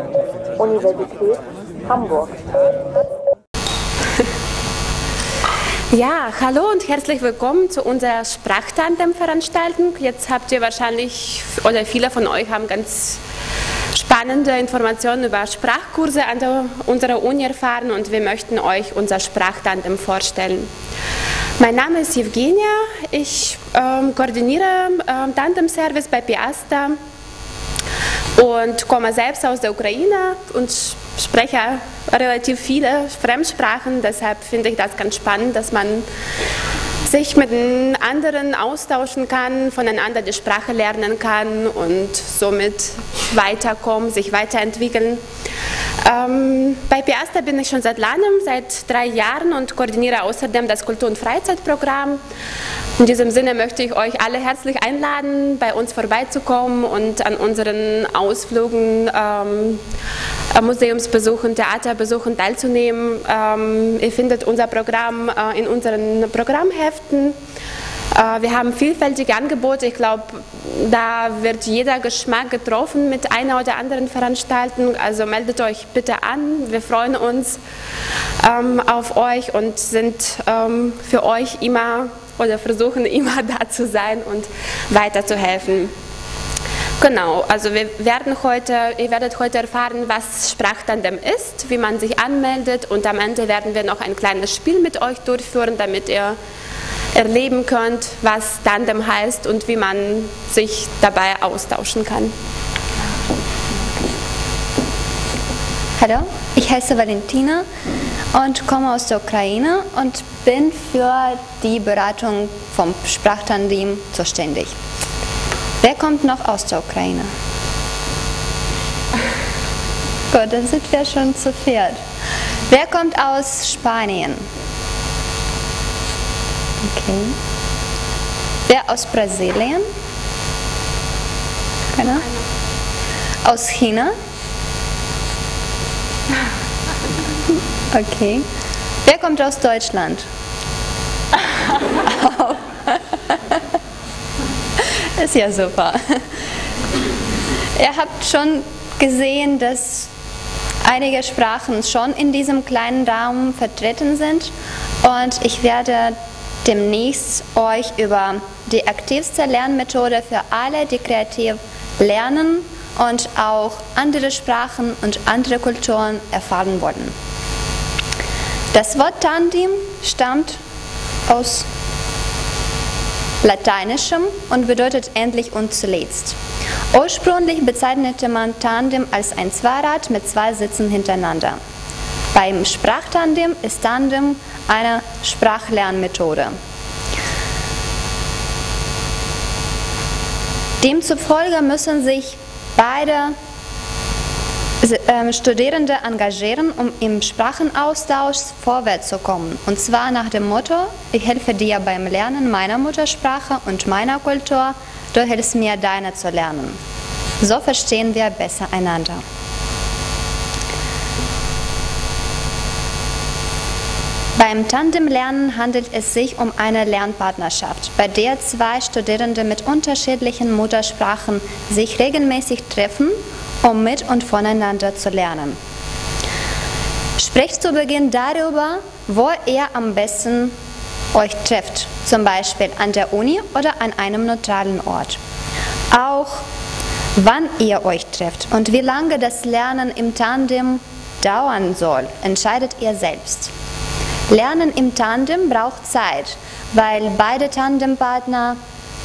Universität Hamburg. Ja, hallo und herzlich willkommen zu unserer Sprachtandem-Veranstaltung. Jetzt habt ihr wahrscheinlich, oder viele von euch haben ganz spannende Informationen über Sprachkurse an unserer Uni erfahren und wir möchten euch unser Sprachtandem vorstellen. Mein Name ist Evgenia, ich koordiniere Tandem-Service bei Piasta und komme selbst aus der Ukraine und spreche relativ viele Fremdsprachen, deshalb finde ich das ganz spannend, dass man sich mit den anderen austauschen kann, voneinander die Sprache lernen kann und somit weiterkommen, sich weiterentwickeln. Bei Piasta bin ich schon seit langem, seit 3 Jahren und koordiniere außerdem das Kultur- und Freizeitprogramm. In diesem Sinne möchte ich euch alle herzlich einladen, bei uns vorbeizukommen und an unseren Ausflügen, Museumsbesuchen, Theaterbesuchen teilzunehmen. Ihr findet unser Programm in unseren Programmheften. Wir haben vielfältige Angebote. Ich glaube, da wird jeder Geschmack getroffen mit einer oder anderen Veranstaltung. Also meldet euch bitte an. Wir freuen uns auf euch und sind für euch immer oder versuchen immer da zu sein und weiterzuhelfen. Genau, also ihr werdet heute erfahren, was Sprachtandem ist, wie man sich anmeldet und am Ende werden wir noch ein kleines Spiel mit euch durchführen, damit ihr erleben könnt, was Tandem heißt und wie man sich dabei austauschen kann. Hallo, ich heiße Valentina und komme aus der Ukraine und bin für die Beratung vom Sprachtandem zuständig. Wer kommt noch aus der Ukraine? Gut, dann sind wir schon zu viert. Wer kommt aus Spanien? Okay. Wer aus Brasilien? Keiner? Aus China? Okay. Wer kommt aus Deutschland? Ist ja super. Ihr habt schon gesehen, dass einige Sprachen schon in diesem kleinen Raum vertreten sind und ich werde demnächst euch über die aktivste Lernmethode für alle, die kreativ lernen und auch andere Sprachen und andere Kulturen erfahren wollen. Das Wort Tandem stammt aus Lateinischem und bedeutet endlich und zuletzt. Ursprünglich bezeichnete man Tandem als ein Zweirad mit 2 Sitzen hintereinander. Beim Sprachtandem ist Tandem eine Sprachlernmethode. Demzufolge müssen sich beide Studierende engagieren, um im Sprachenaustausch vorwärts zu kommen. Und zwar nach dem Motto, ich helfe dir beim Lernen meiner Muttersprache und meiner Kultur, du hilfst mir deine zu lernen. So verstehen wir besser einander. Beim Tandemlernen handelt es sich um eine Lernpartnerschaft, bei der 2 Studierende mit unterschiedlichen Muttersprachen sich regelmäßig treffen, um mit und voneinander zu lernen. Sprecht zu Beginn darüber, wo ihr am besten euch trefft, zum Beispiel an der Uni oder an einem neutralen Ort. Auch wann ihr euch trefft und wie lange das Lernen im Tandem dauern soll, entscheidet ihr selbst. Lernen im Tandem braucht Zeit, weil beide Tandempartner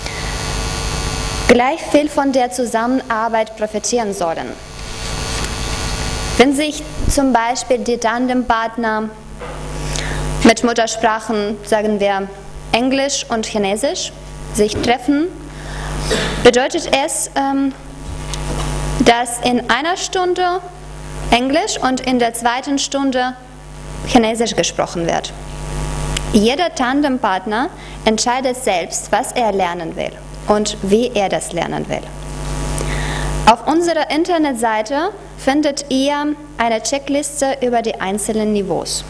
gleich viel von der Zusammenarbeit profitieren sollen. Wenn sich zum Beispiel die Tandempartner mit Muttersprachen, sagen wir Englisch und Chinesisch, sich treffen, bedeutet es, dass in einer Stunde Englisch und in der zweiten Stunde Chinesisch gesprochen wird. Jeder Tandempartner entscheidet selbst, was er lernen will und wie er das lernen will. Auf unserer Internetseite findet ihr eine Checkliste über die einzelnen Niveaus.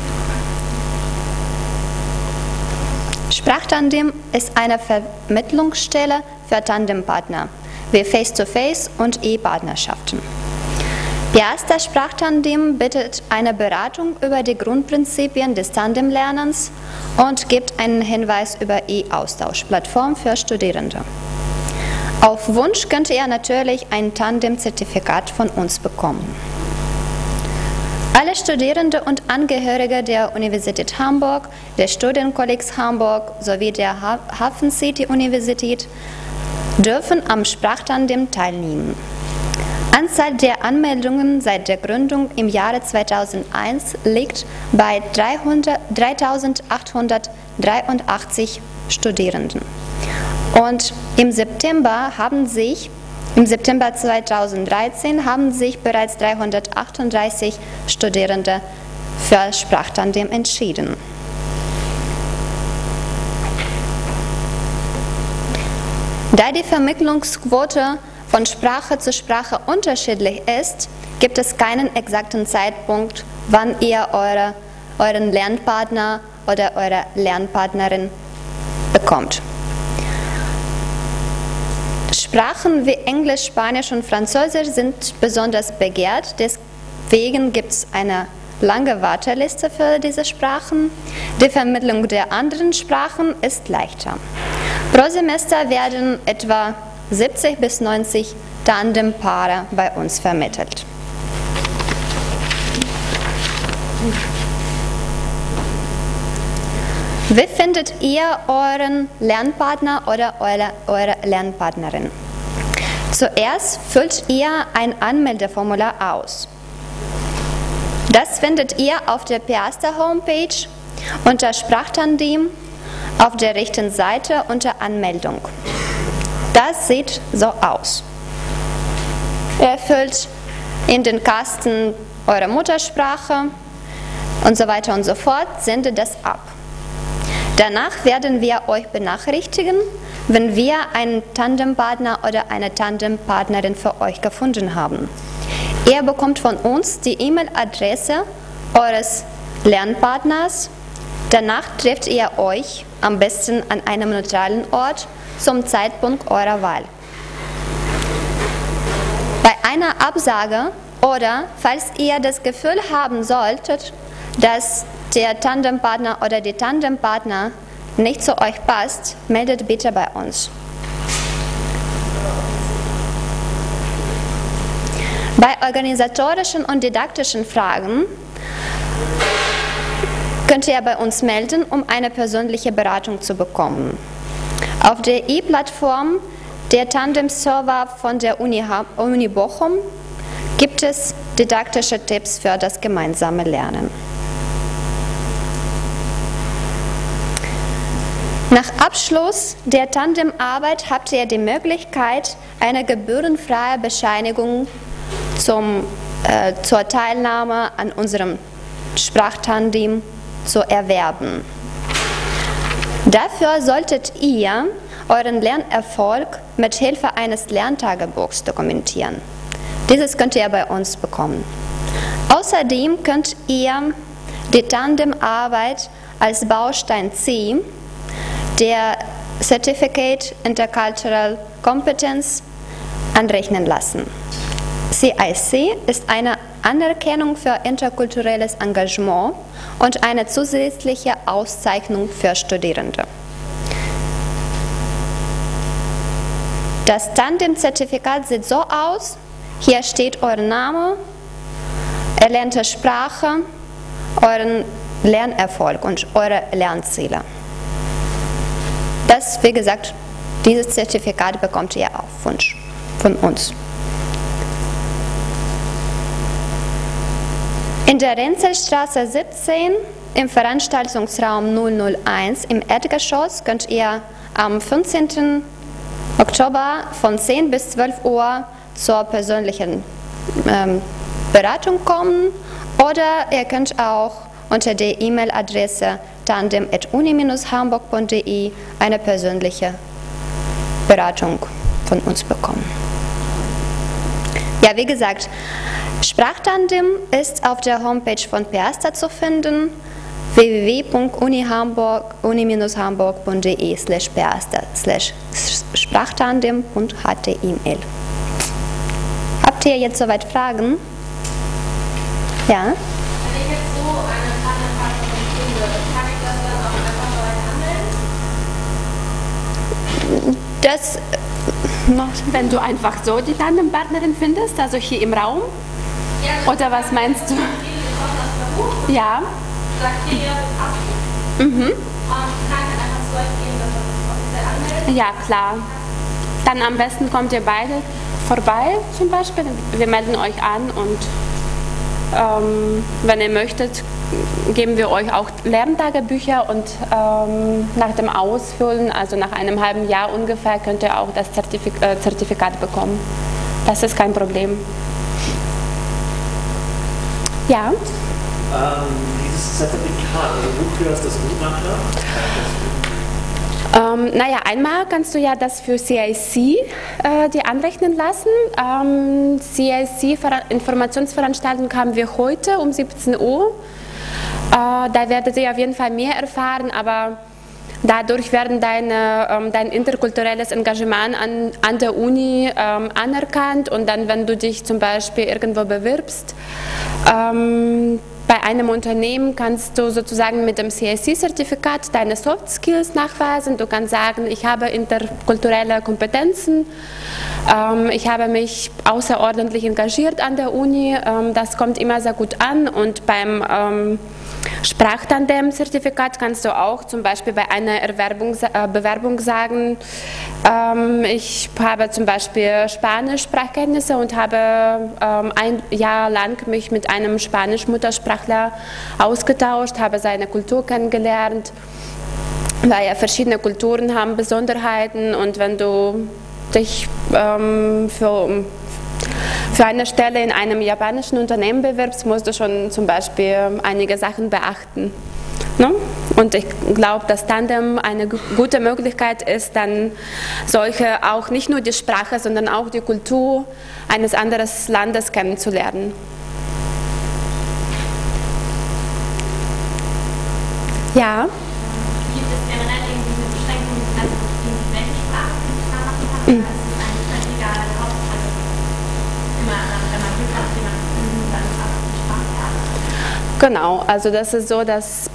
Sprachtandem ist eine Vermittlungsstelle für Tandempartner, wie Face-to-Face und E-Partnerschaften. Piasta Sprachtandem bietet eine Beratung über die Grundprinzipien des Tandemlernens und gibt einen Hinweis über E-Austauschplattform für Studierende. Auf Wunsch könnt ihr natürlich ein Tandem-Zertifikat von uns bekommen. Alle Studierende und Angehörige der Universität Hamburg, des Studienkollegs Hamburg sowie der Hafen City Universität dürfen am Sprachtandem teilnehmen. Anzahl der Anmeldungen seit der Gründung im Jahre 2001 liegt bei 3.883 Studierenden. Und im September 2013 haben sich bereits 338 Studierende für Sprachtandem entschieden. Da die Vermittlungsquote von Sprache zu Sprache unterschiedlich ist, gibt es keinen exakten Zeitpunkt, wann ihr euren Lernpartner oder eure Lernpartnerin bekommt. Sprachen wie Englisch, Spanisch und Französisch sind besonders begehrt, deswegen gibt es eine lange Warteliste für diese Sprachen. Die Vermittlung der anderen Sprachen ist leichter. Pro Semester werden etwa 70 bis 90 Tandempaare bei uns vermittelt. Wie findet ihr euren Lernpartner oder eure Lernpartnerin? Zuerst füllt ihr ein Anmeldeformular aus. Das findet ihr auf der Piasta Homepage unter Sprachtandem auf der rechten Seite unter Anmeldung. Das sieht so aus. Ihr füllt in den Kasten eure Muttersprache und so weiter und so fort, sendet das ab. Danach werden wir euch benachrichtigen, wenn wir einen Tandempartner oder eine Tandempartnerin für euch gefunden haben. Ihr bekommt von uns die E-Mail-Adresse eures Lernpartners. Danach trefft ihr euch am besten an einem neutralen Ort zum Zeitpunkt eurer Wahl. Bei einer Absage oder falls ihr das Gefühl haben solltet, dass der Tandempartner oder die Tandempartner nicht zu euch passt, meldet bitte bei uns. Bei organisatorischen und didaktischen Fragen könnt ihr bei uns melden, um eine persönliche Beratung zu bekommen. Auf der E-Plattform der Tandem-Server von der Uni Bochum gibt es didaktische Tipps für das gemeinsame Lernen. Nach Abschluss der Tandemarbeit habt ihr die Möglichkeit, eine gebührenfreie Bescheinigung zur Teilnahme an unserem Sprachtandem zu erwerben. Dafür solltet ihr euren Lernerfolg mit Hilfe eines Lerntagebuchs dokumentieren. Dieses könnt ihr bei uns bekommen. Außerdem könnt ihr die Tandemarbeit als Baustein C der Certificate Intercultural Competence anrechnen lassen. CIC ist eine Anerkennung für interkulturelles Engagement und eine zusätzliche Auszeichnung für Studierende. Das Tandem-Zertifikat sieht so aus. Hier steht euer Name, erlernte Sprache, euren Lernerfolg und eure Lernziele. Das, wie gesagt, dieses Zertifikat bekommt ihr auf Wunsch von uns. In der Renzelstraße 17 im Veranstaltungsraum 001 im Erdgeschoss könnt ihr am 15. Oktober von 10 bis 12 Uhr zur persönlichen Beratung kommen oder ihr könnt auch unter der E-Mail-Adresse tandem@uni-hamburg.de eine persönliche Beratung von uns bekommen. Ja, wie gesagt, Sprachtandem ist auf der Homepage von Piasta zu finden, www.unihamburg-piasta/sprachtandem.html. Habt ihr jetzt soweit Fragen? Ja? Wenn ich jetzt so eine Tandempartnerin finde, kann ich das dann auch einfach neu handeln? Wenn du einfach so die Tandempartnerin findest, also hier im Raum? Ja, Oder was meinst du? Ja. Sagt hier, Mhm. und kann ich einfach so geben, dass das offiziell anmeldet. Ja, klar. Dann am besten kommt ihr beide vorbei zum Beispiel. Wir melden euch an und wenn ihr möchtet, geben wir euch auch Lerntagebücher und nach dem Ausfüllen, also nach einem halben Jahr ungefähr, könnt ihr auch das Zertifikat bekommen. Das ist kein Problem. Ja? Dieses Zertifikat, also wofür ist das gut nachher? Naja, einmal kannst du ja das für CIC dir anrechnen lassen. CIC-Informationsveranstaltung haben wir heute um 17 Uhr. Da werdet ihr auf jeden Fall mehr erfahren, aber dadurch werden dein interkulturelles Engagement an der Uni anerkannt und dann, wenn du dich zum Beispiel irgendwo bewirbst, bei einem Unternehmen kannst du sozusagen mit dem CIC-Zertifikat deine Soft Skills nachweisen. Du kannst sagen, ich habe interkulturelle Kompetenzen, ich habe mich außerordentlich engagiert an der Uni. Das kommt immer sehr gut an und beim Sprachtandem-Zertifikat kannst du auch zum Beispiel bei einer Bewerbung sagen, ich habe zum Beispiel Spanisch-Sprachkenntnisse und habe ein Jahr lang mich mit einem Spanisch-Muttersprachler ausgetauscht, habe seine Kultur kennengelernt, weil ja verschiedene Kulturen haben Besonderheiten und wenn du dich für eine Stelle in einem japanischen Unternehmen bewirbst, musst du schon zum Beispiel einige Sachen beachten. Ne? Und ich glaube, dass Tandem eine gute Möglichkeit ist, dann solche auch nicht nur die Sprache, sondern auch die Kultur eines anderen Landes kennenzulernen. Ja? Gibt es generell irgendwie eine Beschränkung, also welche Sprache ich da machen kann? Oder ist es eigentlich völlig egal, Hauptsache immer, wenn man Glück hat, jemanden finden, dann ist auch die Sprache erst. Genau, also das ist so, dass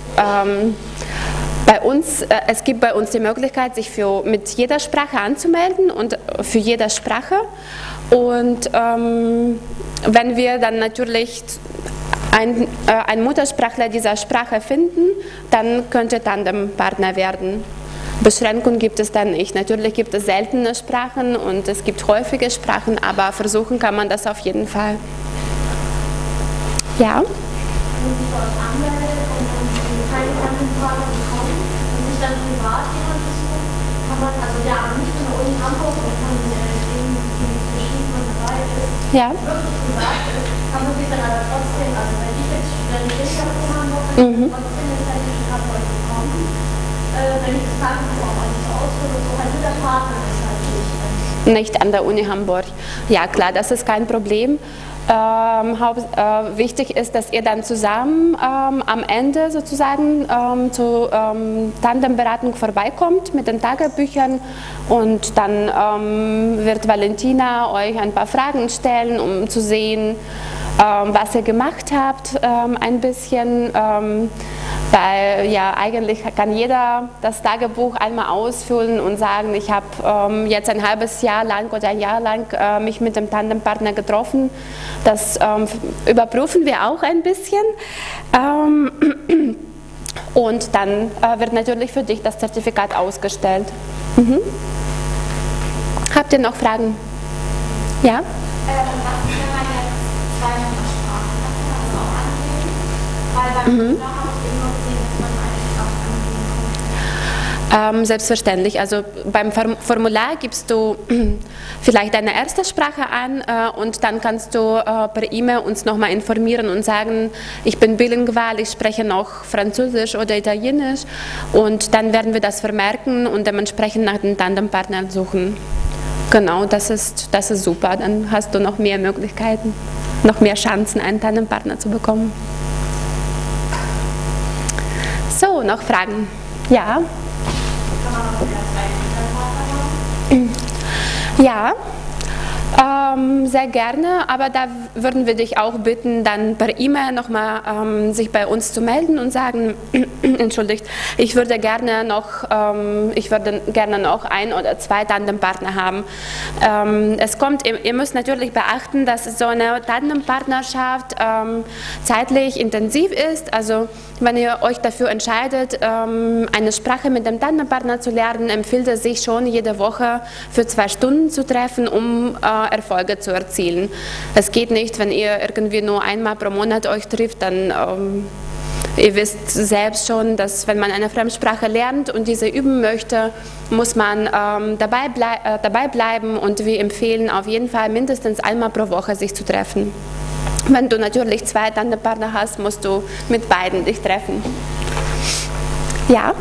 es gibt bei uns die Möglichkeit, sich mit jeder Sprache anzumelden und für jede Sprache. Und wenn wir dann natürlich ein Muttersprachler dieser Sprache finden, dann könnte Tandempartner werden. Beschränkungen gibt es dann nicht. Natürlich gibt es seltene Sprachen und es gibt häufige Sprachen, aber versuchen kann man das auf jeden Fall. Ja? Wenn sich dort anmeldet und keine Tandempartner bekommen und sich dann privat jemand besucht, kann man, also ja, aber nicht in der Uni Hamburg und kann dem, die beschrieben dabei ist, Ja? wirklich privat ist, kann man sich dann aber trotzdem, also wenn ich jetzt Studentin in Hamburg bin, trotzdem das Zertifikat bei euch bekommen, wenn ich das Tagebuch auch nicht so ausfülle und so, also der Partner ist halt nicht an der Uni Hamburg. Ja klar, das ist kein Problem. Wichtig ist, dass ihr dann zusammen am Ende sozusagen zur Tandemberatung vorbeikommt mit den Tagebüchern und dann wird Valentina euch ein paar Fragen stellen, um zu sehen, was ihr gemacht habt, ein bisschen, weil ja eigentlich kann jeder das Tagebuch einmal ausfüllen und sagen, ich habe jetzt ein halbes Jahr lang oder ein Jahr lang mich mit dem Tandempartner getroffen. Das überprüfen wir auch ein bisschen und dann wird natürlich für dich das Zertifikat ausgestellt. Habt ihr noch Fragen? Ja? was ist, wenn man jetzt zwei Muttersprachen hat, kann man das auch angeben? Weil beim Schüler habe ich immer gesehen, dass man eine Sprache angeben kann. Selbstverständlich. Also beim Formular gibst du vielleicht deine erste Sprache an und dann kannst du per E-Mail uns nochmal informieren und sagen, ich bin bilingual, ich spreche noch Französisch oder Italienisch und dann werden wir das vermerken und dementsprechend nach den Tandempartnern suchen. Genau, das ist super. Dann hast du noch mehr Möglichkeiten, noch mehr Chancen, einen Tandempartner zu bekommen. So, noch Fragen? Ja? Ja, sehr gerne, aber da würden wir dich auch bitten, dann per E-Mail nochmal sich bei uns zu melden und sagen, entschuldigt, ich würde gerne noch ein oder zwei Tandempartner haben. Ihr müsst natürlich beachten, dass so eine Tandempartnerschaft zeitlich intensiv ist. Also wenn ihr euch dafür entscheidet, eine Sprache mit dem Tandempartner zu lernen, empfiehlt es sich schon, jede Woche für 2 Stunden zu treffen, um Erfolge zu erzielen. Es geht nicht, wenn ihr irgendwie nur einmal pro Monat euch trifft, dann ihr wisst selbst schon, dass wenn man eine Fremdsprache lernt und diese üben möchte, muss man dabei bleiben, und wir empfehlen auf jeden Fall mindestens einmal pro Woche sich zu treffen. Wenn du natürlich 2 Tandempartner hast, musst du mit beiden dich treffen. Ja?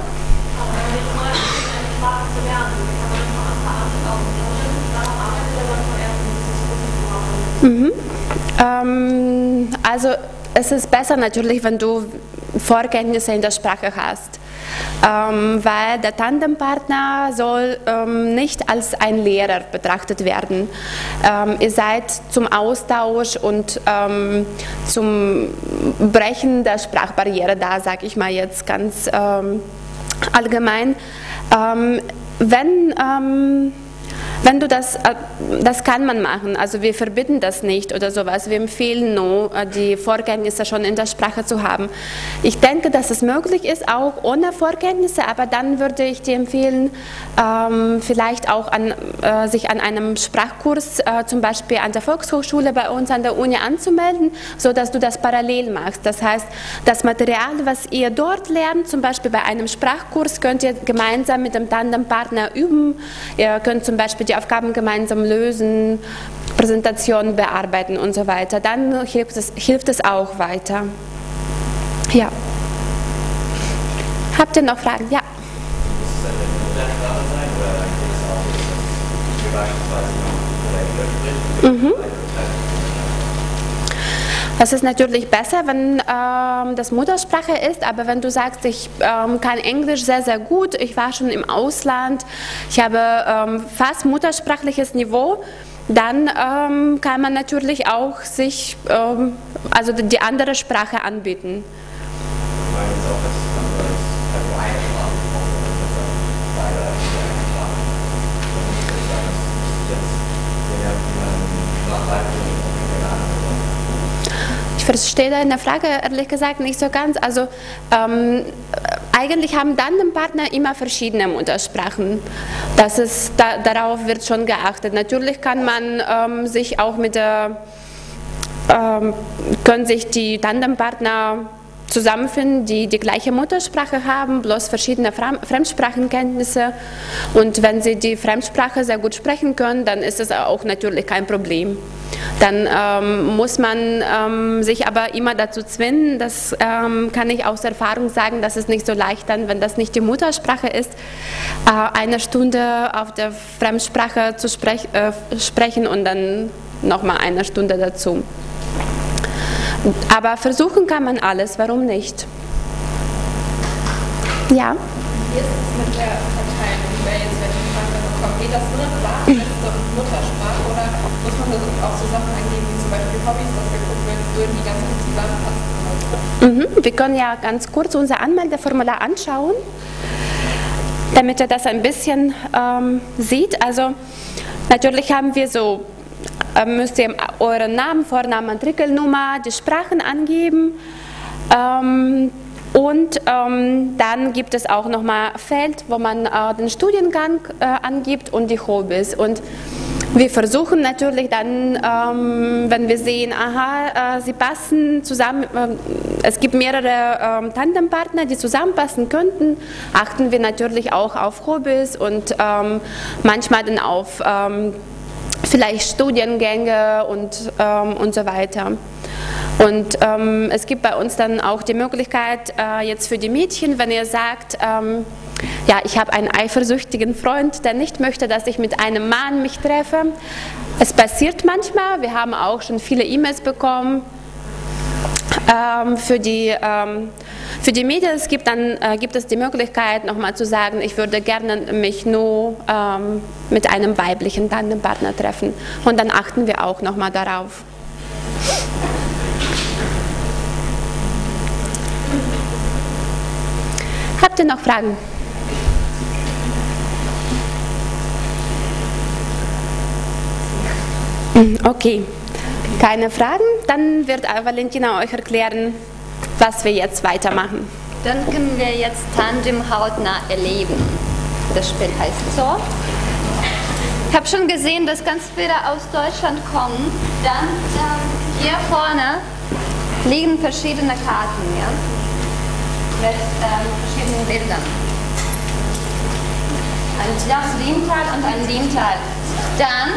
Also es ist besser natürlich, wenn du Vorkenntnisse in der Sprache hast, weil der Tandempartner soll nicht als ein Lehrer betrachtet werden. Ihr seid zum Austausch und zum Brechen der Sprachbarriere da, sage ich mal jetzt ganz allgemein. Wenn du das kann man machen, also wir verbieten das nicht oder sowas, wir empfehlen nur, die Vorkenntnisse schon in der Sprache zu haben. Ich denke, dass es möglich ist, auch ohne Vorkenntnisse, aber dann würde ich dir empfehlen, vielleicht auch sich an einem Sprachkurs, zum Beispiel an der Volkshochschule bei uns an der Uni anzumelden, sodass du das parallel machst. Das heißt, das Material, was ihr dort lernt, zum Beispiel bei einem Sprachkurs, könnt ihr gemeinsam mit dem Tandempartner üben. Ihr könnt zum Beispiel die Aufgaben gemeinsam lösen, Präsentationen bearbeiten und so weiter. Dann hilft es auch weiter. Ja. Habt ihr noch Fragen? Ja. Das ist natürlich besser, wenn das Muttersprache ist, aber wenn du sagst, ich kann Englisch sehr, sehr gut, ich war schon im Ausland, ich habe fast muttersprachliches Niveau, dann kann man natürlich auch sich also die andere Sprache anbieten. Ich verstehe deine Frage ehrlich gesagt nicht so ganz. Also eigentlich haben Tandempartner immer verschiedene Muttersprachen. Darauf wird schon geachtet. Natürlich kann man sich auch können sich die Tandempartner zusammenfinden, die die gleiche Muttersprache haben, bloß verschiedene Fremdsprachenkenntnisse. Und wenn sie die Fremdsprache sehr gut sprechen können, dann ist es auch natürlich kein Problem. Dann muss man sich aber immer dazu zwingen, das kann ich aus Erfahrung sagen, das ist nicht so leicht dann, wenn das nicht die Muttersprache ist, 1 Stunde auf der Fremdsprache zu sprechen und dann nochmal 1 Stunde dazu. Aber versuchen kann man alles, warum nicht? Ja? Wie ist es mit der Verteilung, wer jetzt welche Sprache bekommt? Geht das nur nach Beste und Muttersprache oder muss man da auch so Sachen angeben, wie zum Beispiel Hobbys, dass geguckt wird, würden die ganz gut zusammenpassen? Wir können ja ganz kurz unser Anmeldeformular anschauen, damit ihr das ein bisschen seht. Also natürlich haben wir so, müsst ihr euren Namen, Vornamen, Matrikelnummer, die Sprachen angeben und dann gibt es auch nochmal ein Feld, wo man den Studiengang angibt und die Hobbys. Und wir versuchen natürlich dann, wenn wir sehen, aha, sie passen zusammen, es gibt mehrere Tandempartner, die zusammenpassen könnten, achten wir natürlich auch auf Hobbys und manchmal dann auf vielleicht Studiengänge und so weiter. Und es gibt bei uns dann auch die Möglichkeit, jetzt für die Mädchen, wenn ihr sagt, ja, ich habe einen eifersüchtigen Freund, der nicht möchte, dass ich mit einem Mann mich treffe. Es passiert manchmal, wir haben auch schon viele E-Mails bekommen. Für die Mädels gibt es die Möglichkeit, nochmal zu sagen, ich würde gerne mich nur mit einem weiblichen Tandempartner treffen. Und dann achten wir auch nochmal darauf. Habt ihr noch Fragen? Okay, keine Fragen. Dann wird Valentina euch erklären, was wir jetzt weitermachen. Dann können wir jetzt Tandem hautnah erleben. Das Spiel heißt so. Ich habe schon gesehen, dass ganz viele aus Deutschland kommen. Dann hier vorne liegen verschiedene Karten, ja? Mit verschiedenen Bildern. Ein Limtal und ein Limtal. Dann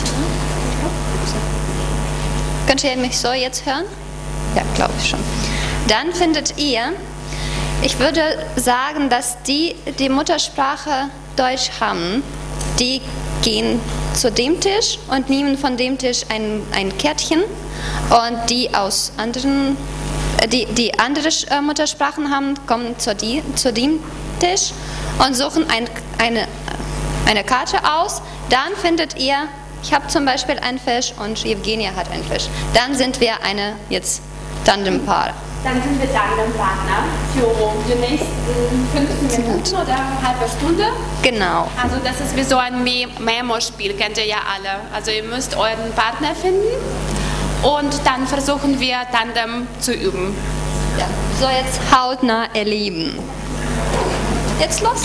könnt ihr mich so jetzt hören? Ja, glaube ich schon. Dann findet ihr, ich würde sagen, dass die Muttersprache Deutsch haben, die gehen zu dem Tisch und nehmen von dem Tisch ein Kärtchen, und die aus anderen, die andere Muttersprachen haben, kommen zu dem Tisch und suchen eine Karte aus. Dann findet ihr, ich habe zum Beispiel einen Fisch und Evgenia hat einen Fisch. Dann sind wir jetzt Tandempaar. Dann sind wir Tandempartner für die nächsten 15 Minuten oder eine halbe Stunde. Genau. Also das ist wie so ein Memo-Spiel, kennt ihr ja alle. Also ihr müsst euren Partner finden und dann versuchen wir Tandem zu üben. Ja. So, jetzt hautnah erleben. Jetzt los.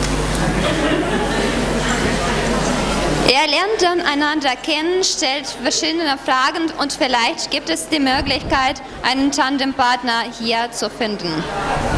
Ihr lernt dann einander kennen, stellt verschiedene Fragen und vielleicht gibt es die Möglichkeit, einen Tandempartner hier zu finden.